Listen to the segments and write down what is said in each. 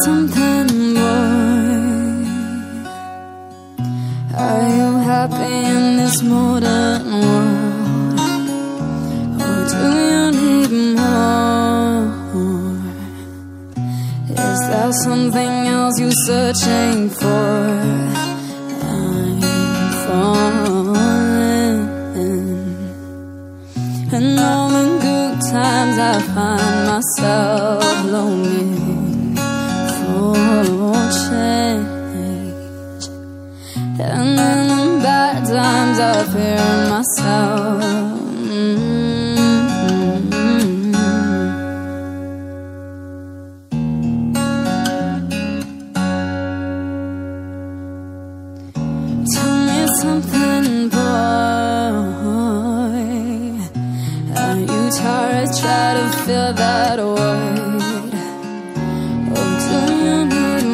something, boy? Are you happy in this modern world? Or do you need more? Is there something else you're searching for? I'm falling. And all the good times I find myself longing for change. And in the bad times I fear myself. Tell me something, boy. Are you tired? Try to feel that void. Or do you need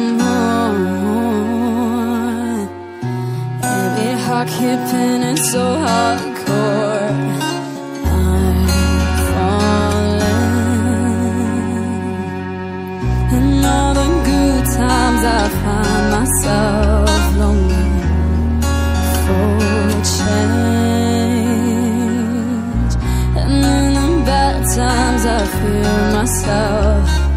more? Every heart keeping it so hardcore. I'm falling. And all the good times I find myself longing for change. And in the bad times I fear myself.